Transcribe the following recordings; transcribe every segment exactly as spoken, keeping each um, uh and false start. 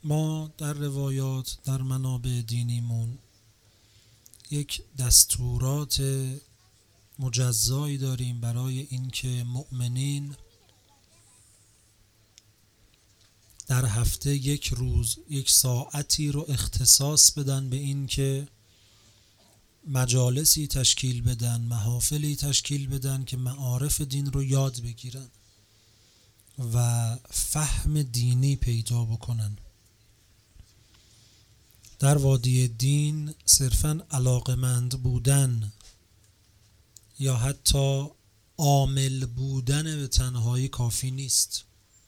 ما در روایات در منابع دینیمون یک دستورات مجزایی داریم برای اینکه مؤمنین در هفته یک روز یک ساعتی رو اختصاص بدن به این که مجالسی تشکیل بدن، محافلی تشکیل بدن که معارف دین رو یاد بگیرن و فهم دینی پیدا بکنن. در وادی دین صرفاً علاقمند بودن یا حتی عامل بودن به تنهایی کافی نیست.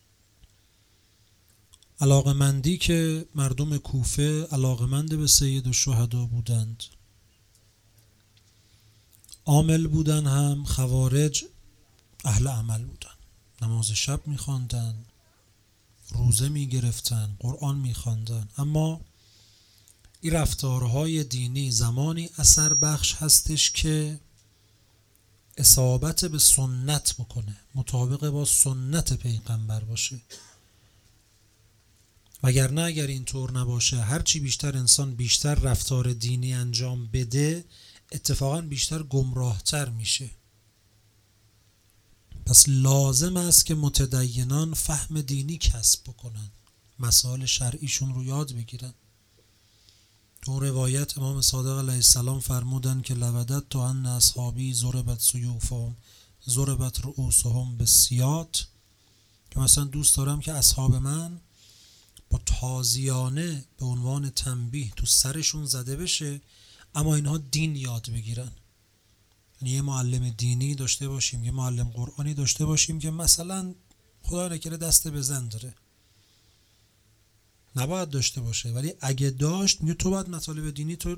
علاقمندی که مردم کوفه علاقمند به سید الشهدا بودند، عامل بودن هم خوارج اهل عمل بودن، نماز شب می‌خواندن، روزه می‌گرفتن، قرآن می‌خواندن، اما این رفتارهای دینی زمانی اثر بخش هستش که اصابت به سنت بکنه، مطابق با سنت پیغمبر باشه. وگرنه اگر اینطور نباشه، هرچی بیشتر انسان بیشتر رفتار دینی انجام بده، اتفاقا بیشتر گمراهتر میشه. پس لازم است که متدینان فهم دینی کسب بکنن، مسائل شرعیشون رو یاد بگیرن. تو روایت امام صادق علیه السلام فرمودن که لودت تو ان اصحابی ضربت سیوفهم ضربت رؤوسهم بالسیاط، که مثلا دوست دارم که اصحاب من با تازیانه به عنوان تنبیه تو سرشون زده بشه، اما اینها دین یاد بگیرن. یعنی یه معلم دینی داشته باشیم، یه معلم قرآنی داشته باشیم که مثلا خدا نکنه دست بزن داره، نباید داشته باشه، ولی اگه داشت میگه تو باید مطالب دینی تو،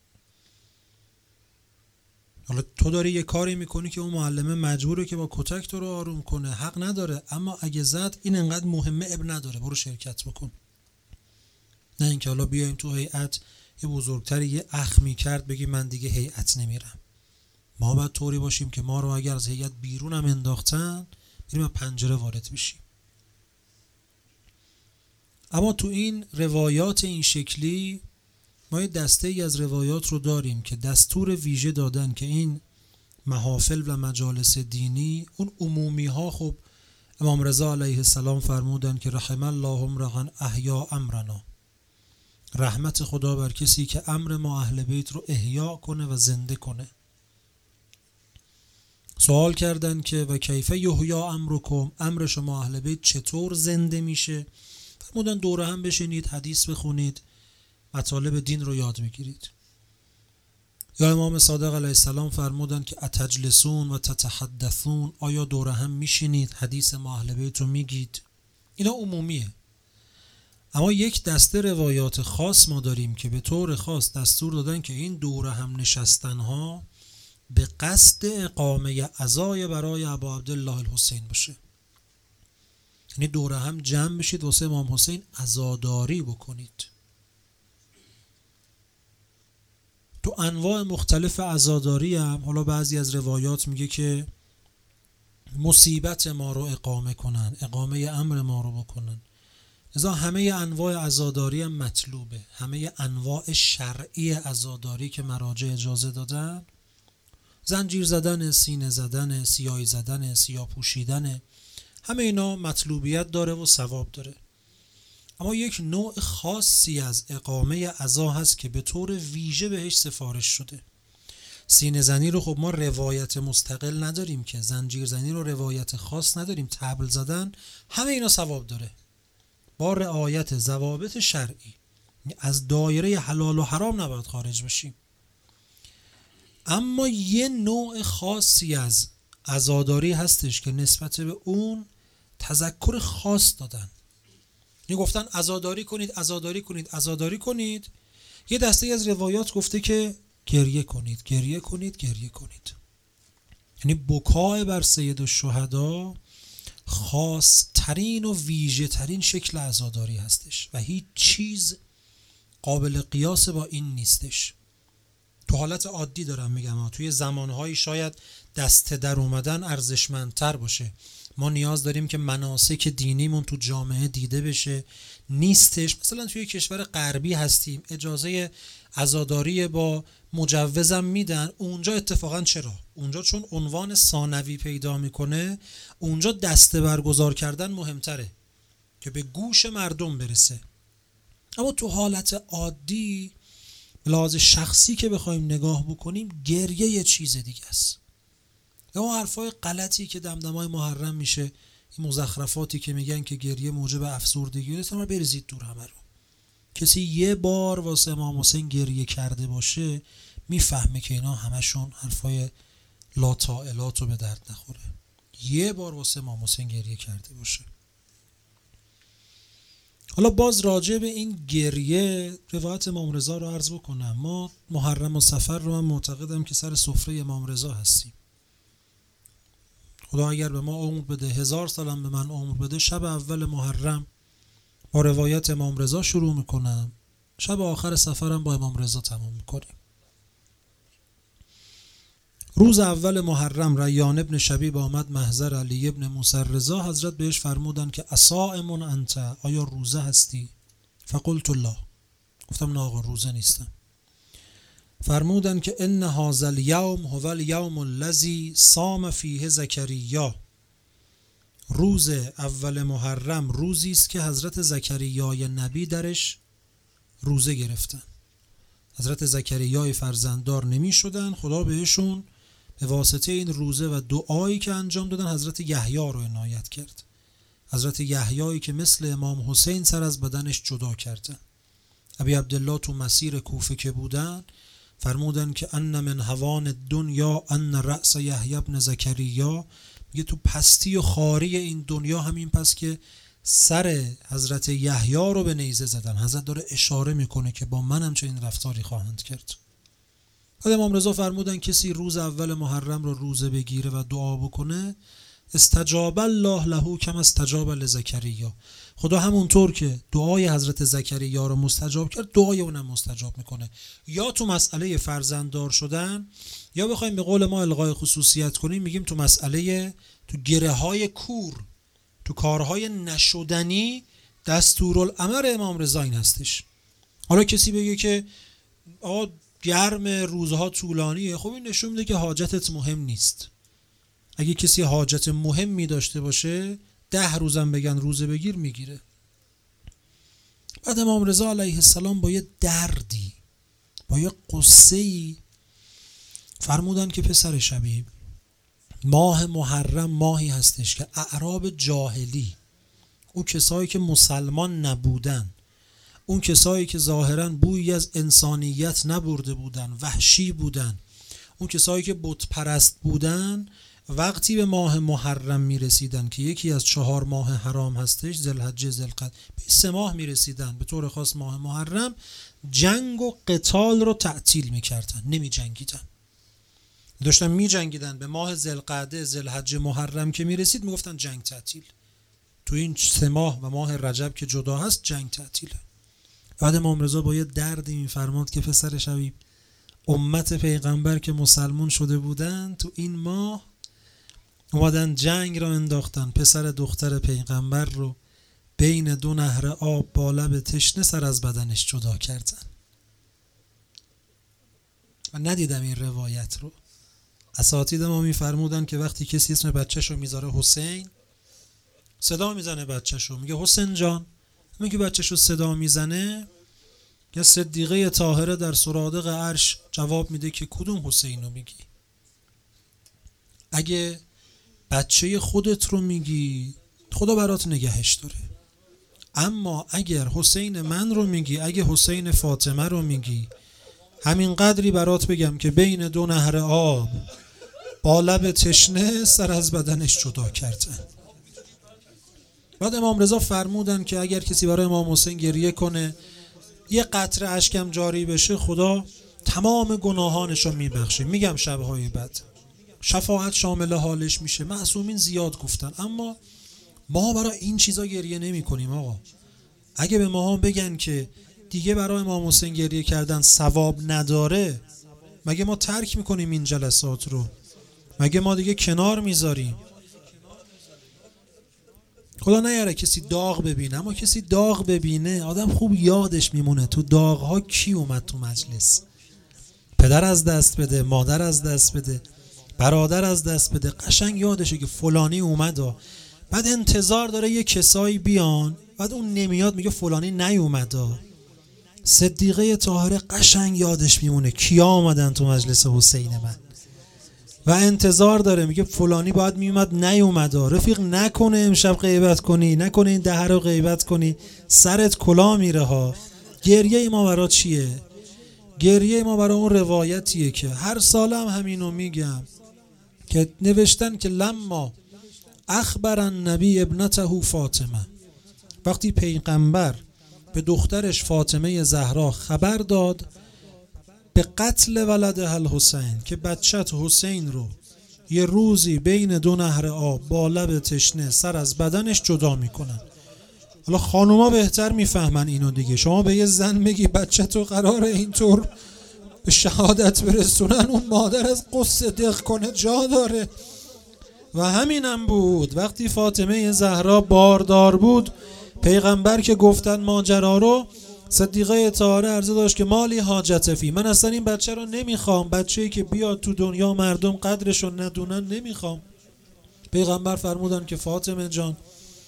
حالا تو داری یه کاری میکنی که اون معلمه مجبوره که با کتک تو رو آروم کنه، حق نداره، اما اگه زد این انقدر مهمه اب نداره، برو شرکت بکن. نه اینکه حالا بیایم تو هیئت یه بزرگتری یه اخمی کرد بگی من دیگه هیئت نمیرم. ما باید طوری باشیم که ما رو اگر از هیئت بیرون هم انداختن بریم پنجره وارد بشیم. اما تو این روایات این شکلی ما یه دسته ای از روایات رو داریم که دستور ویژه دادن که این محافل و مجالس دینی، اون عمومی ها، خب امام رضا علیه السلام فرمودن که رحم الله امرأ احیا امرنا، رحمت خدا بر کسی که امر ما اهل بیت رو احیا کنه و زنده کنه. سوال کردن که و کیف یحیا امرکم، امر شما اهل بیت چطور زنده میشه؟ فرمودن دوره هم بشینید، حدیث بخونید، مطالب دین رو یاد بگیرید. یا امام صادق علیه السلام فرمودن که اتجلسون و تتحدثون، آیا دوره هم میشینید حدیث ما اهل بیت رو میگید؟ اینا عمومیه. اما یک دسته روایات خاص ما داریم که به طور خاص دستور دادن که این دوره هم نشستن ها به قصد اقامه عزای برای ابا عبدالله الحسین باشه. یعنی دوره هم جمع بشید واسه امام حسین عزاداری بکنید. تو انواع مختلف عزاداری هم حالا بعضی از روایات میگه که مصیبت ما رو اقامه کنن، اقامه امر ما رو بکنن. لذا همه انواع عزاداری هم مطلوبه، همه انواع شرعی عزاداری که مراجع اجازه دادن، زنجیر زدن، سینه زدن، سیایی زدن، سیاه پوشیدن، همه اینا مطلوبیت داره و ثواب داره. اما یک نوع خاصی از اقامه عزا هست که به طور ویژه بهش سفارش شده. سینه زنی رو خب ما روایت مستقل نداریم که، زنجیر زنی رو روایت خاص نداریم، طبل زدن، همه اینا ثواب داره با رعایت ضوابط شرعی. از دایره حلال و حرام نباید خارج بشیم. اما یه نوع خاصی از عزاداری هستش که نسبت به اون تذکر خاص دادن. یعنی گفتن عزاداری کنید، عزاداری کنید، عزاداری کنید. یه دسته از روایات گفته که گریه کنید، گریه کنید، گریه کنید. یعنی بکای بر سید الشهدا خاص ترین و ویژه ترین شکل عزاداری هستش و هیچ چیز قابل قیاس با این نیستش. تو حالت عادی دارم میگم، توی زمانهایی شاید دست در اومدن ارزشمندتر باشه. ما نیاز داریم که مناسک دینیمون تو جامعه دیده بشه، نیستش. مثلا توی کشور غربی هستیم، اجازه عزاداری با مجوزم میدن، اونجا اتفاقا چرا؟ اونجا چون عنوان ثانوی پیدا میکنه، اونجا دسته برگزار کردن مهمتره که به گوش مردم برسه. اما تو حالت عادی به لحاظ شخصی که بخوایم نگاه بکنیم، گریه یه چیز دیگه است. اون حرفای غلطی که دمدمای محرم میشه، این مزخرفاتی که میگن که گریه موجب افسردگی است، ما بریزید دور همه رو. کسی یه بار واسه امام حسین گریه کرده باشه میفهمه که اینا همشون حرفای لا طائلات رو به درد نخوره. یه بار واسه امام حسین گریه کرده باشه. حالا باز راجع به این گریه روایت امام رضا رو عرض بکنم. ما محرم و صفر رو من معتقدم که سر سفره امام رضا هستیم. خدا اگر به ما عمر بده، هزار سالم به من عمر بده، شب اول محرم با روایت امام رضا شروع میکنم، شب آخر سفرم با امام رضا تمام میکنیم. روز اول محرم ریان ابن شبیب آمد محضر علی ابن موسی رضا. حضرت بهش فرمودن که اصائم انت، آیا روزه هستی؟ فقلت لا، گفتم نه آقا روزه نیستم. فرمودن که ان هذا الیوم هو الیوم الذی صام فیه زکریا، روز اول محرم روزی است که حضرت زکریای نبی درش روزه گرفتن. حضرت زکریای فرزنددار نمی شدن، خدا بهشون به واسطه این روزه و دعایی که انجام دادن حضرت یحیی رو عنایت کرد. حضرت یحیی که مثل امام حسین سر از بدنش جدا کردن. ابی عبدالله تو مسیر کوفه که بودن فرمودن که ان من هوان الدنیا ان رأس یحیی ابن زکریا، میگه تو پستی و خاری این دنیا همین پس که سر حضرت یحیی رو به نیزه زدن. حضرت داره اشاره میکنه که با من هم چنین رفتاری خواهند کرد. بعد امام رضا فرمودن کسی روز اول محرم رو روزه بگیره و دعا بکنه، استجاب الله له کما استجاب لزکریا، خدا همونطور که دعای حضرت زکریا رو مستجاب کرد دعای اونم مستجاب میکنه. یا تو مسئله فرزنددار شدن، یا بخوایم به قول ما الغای خصوصیت کنیم میگیم تو مسئله تو گره های کور، تو کارهای نشدنی، دستورالامر امام رضا این هستش. حالا کسی بگه که آقا گرم روزها طولانیه، خب این نشون میده که حاجتت مهم نیست. اگه کسی حاجت مهمی داشته باشه ده روزم بگن روزه بگیر میگیره. بعد امام رضا علیه السلام با یه دردی، با یه قصه‌ای فرمودن که پسر شبیب، ماه محرم ماهی هستش که اعراب جاهلی، اون کسایی که مسلمان نبودن، اون کسایی که ظاهراً بویی از انسانیت نبرده بودن، وحشی بودن، اون کسایی که بت پرست بودن، وقتی به ماه محرم میرسیدن که یکی از چهار ماه حرام هستش، ذوالحجه، ذوالقعده، به سه ماه میرسیدن، به طور خاص ماه محرم، جنگ و قتال رو تعطیل میکردن، نمی جنگیدن. داشتن می جنگیدن، به ماه ذوالقعده، ذوالحجه، محرم که میرسید میگفتن جنگ تعطیل. تو این سه ماه و ماه رجب که جدا هست جنگ تعطیله. بعد امام رضا با یه دردی میفرماد که پسر شبیب، امت پیغمبر که مسلمان شده بودن تو این ماه اومدن جنگ را انداختن، پسر دختر پیغمبر رو بین دو نهر آب با لب تشنه سر از بدنش جدا کردن. من ندیدم این روایت رو. اساتید ما میفرمودن که وقتی کسی اسم بچه‌شو میذاره حسین، صدا میزنه بچه‌شو، میگه حسین جان. میگه بچه‌شو صدا میزنه، یا صدیقه طاهره در سرادق عرش جواب میده که کدوم حسین رو میگی؟ اگه بچه خودت رو میگی خدا برات نگهش داره، اما اگر حسین من رو میگی، اگه حسین فاطمه رو میگی، همین قدری برات بگم که بین دو نهر آب با لب تشنه سر از بدنش جدا کردن. بعد امام رضا فرمودن که اگر کسی برای امام حسین گریه کنه، یه قطره اشکم جاری بشه، خدا تمام گناهانش رو میبخشه. میگم شبهای بعد شفاعت شامل حالش میشه. معصومین زیاد گفتن، اما ما برای این چیزا گریه نمی کنیم. آقا اگه به ما بگن که دیگه برای امام حسین گریه کردن ثواب نداره، مگه ما ترک میکنیم این جلسات رو؟ مگه ما دیگه کنار میذاریم؟ خدا نیاره کسی داغ ببینه، اما کسی داغ ببینه آدم خوب یادش میمونه تو داغها کی اومد تو مجلس. پدر از دست بده، مادر از دست بده، برادر از دست بده، قشنگ یادشه که فلانی اومد و بعد انتظار داره یه کسایی بیان، بعد اون نمیاد میگه فلانی نیومد. صدیقه طاهره قشنگ یادش میمونه کیا آمدن تو مجلس حسین من و انتظار داره، میگه فلانی باید میومد نیومد. رفیق نکنه امشب غیبت کنی، نکنه این دهه رو غیبت کنی، سرت کلا میره ها. گریه ما برای چیه؟ گریه ما برای اون روایتیه که هر سال هم همینو میگم که نوشتن که لما اخبر النبی ابنته فاطمه، وقتی پیغمبر به دخترش فاطمه زهرا خبر داد به قتل ولده الحسین، که بچت حسین رو یه روزی بین دو نهر آب با لب تشنه سر از بدنش جدا میکنن. حالا خانوما بهتر میفهمن اینو دیگه، شما به یه زن بگی بچت رو قراره اینطور به شهادت برسونن، اون مادر از قصه دق کنه جا داره. و همینم بود وقتی فاطمه زهرا باردار بود، پیغمبر که گفتن ماجرا رو، صدیقه طاهره عرضه داشت که مالی حاجت فی، من اصلا این بچه رو نمیخوام، بچه‌ای که بیاد تو دنیا مردم قدرش رو ندونن نمیخوام. پیغمبر فرمودن که فاطمه جان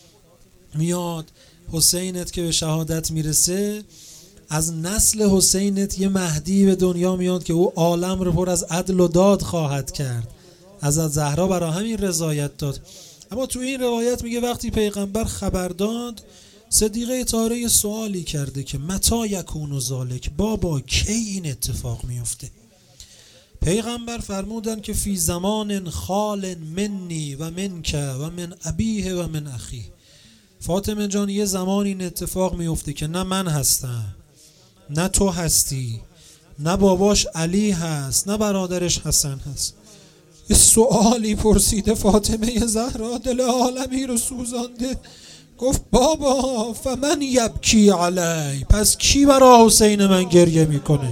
میاد حسینت که به شهادت میرسه، از نسل حسینت یه مهدی به دنیا میاد که او عالم رو پر از عدل و داد خواهد کرد. از زهرا برای همین رضایت داد. اما تو این روایت میگه وقتی پیغمبر خبر داد، صدیقه طاهره سوالی کرده که متی یکون ذالک، بابا کی این اتفاق میفته؟ پیغمبر فرمودن که فی زمان خال منی و منک و من ابیه و من اخیه. فاطمه جان یه زمان این اتفاق میفته که نه من هستم، نه تو هستی، نه باباش علی هست، نه برادرش حسن هست. یه سوالی پرسیده فاطمه زهرا، دل عالمی رو سوزانده. گفت بابا فمن یبکی علی، پس کی برای حسین من گریه میکنه؟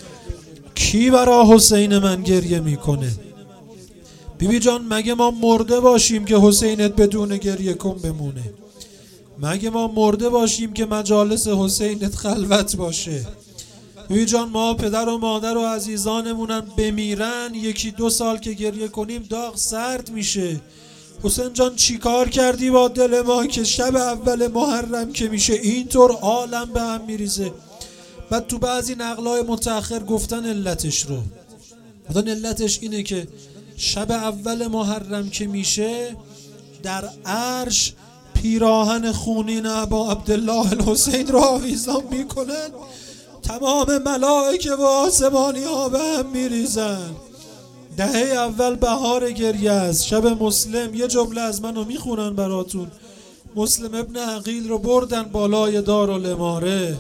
کی برای حسین من گریه میکنه؟ بیبی جان مگه ما مرده باشیم که حسینت بدون گریه کن بمونه؟ مگه ما مرده باشیم که مجالس حسینت خلوت باشه؟ بیبی جان ما پدر و مادر و عزیزانمونم بمیرن، یکی دو سال که گریه کنیم داغ سرد میشه. حسین جان چی کار کردی با دل ما که شب اول محرم که میشه اینطور عالم به هم میریزه؟ بعد تو بعضی نقلای متأخر گفتن علتش رو، گفتن علتش اینه که شب اول محرم که میشه در عرش پیراهن خونین ابا عبدالله الحسین را آویزان میکنن، تمام ملائکه و آسمانی ها به هم میریزن. دهه اول بهار گریه است. شب مسلم یه جمله از منو میخونن براتون. مسلم ابن عقیل رو بردن بالای دارالاماره،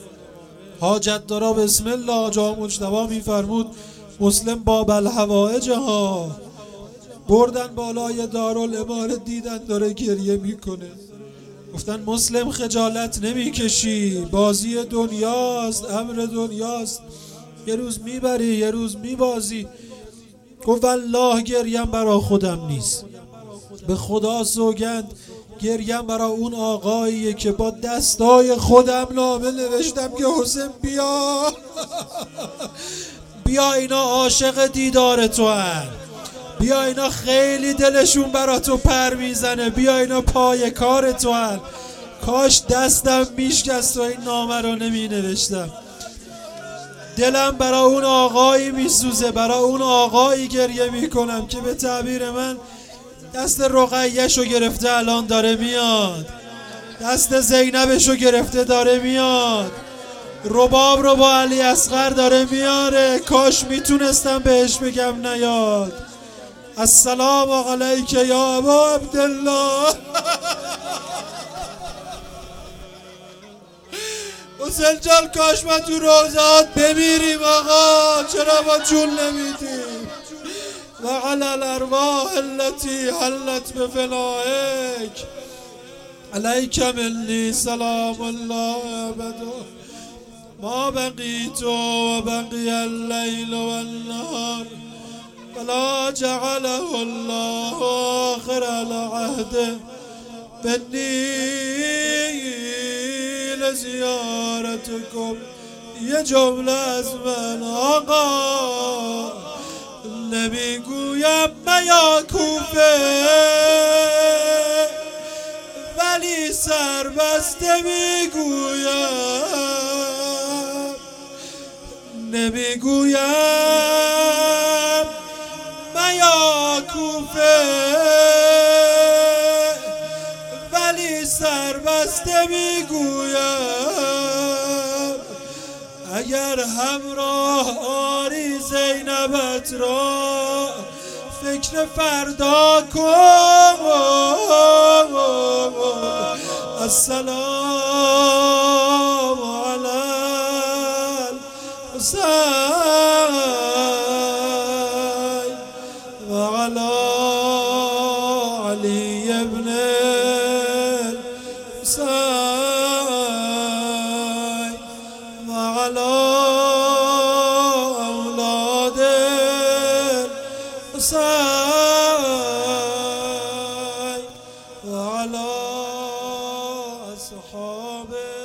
حاجت دارا بسم الله جا مجتبی میفرمود مسلم باب الحوائج ها، بردن بالای دارالاماره دیدن داره گریه میکنه. گفتن مسلم خجالت نمیکشی، بازی دنیاست، امر دنیاست، یه روز میبری یه روز میبازی. گفت والله گریم برا خودم نیست، به خدا سوگند گریم برا اون آقاییه که با دستای خودم نامه نوشتم که حسین بیا بیا اینا عاشق دیدار تو هن، بیا اینا خیلی دلشون برا تو پر میزنه، بیا اینا پای کار تو هن، کاش دستم میشکست و این نامه رو نمی نوشتم. دلم برای اون آقایی میسوزه، برای اون آقایی گریه میکنم که به تعبیر من دست رقیه‌شو گرفته الان داره میاد، دست زینبشو گرفته داره میاد، رباب رو با علی اصغر داره میاره. کاش میتونستم بهش بگم نیاد. السلام علیک یا ابا عبدالله. حسین جان کاش من تو روزات بمیریم آقا، چرا ما جون نمیدیم؟ و علی الارواح التي حلت بفنائک علیک منی سلام الله ابدا ما بقیت و بقی اللیل و النهار ولا جعله الله آخر العهد منی لزیارتکم یه جمله از من آقا، نمیگویم میا کوفه ولی سربسته میگویم، نمیگویم میا کوفه ولی سربسته میگویم، اگر همراه آری زینبت را فکر فردا کن. السلام علی الحسین و علی علی ابن الحسین و علی اولاد الحسین و علی اصحاب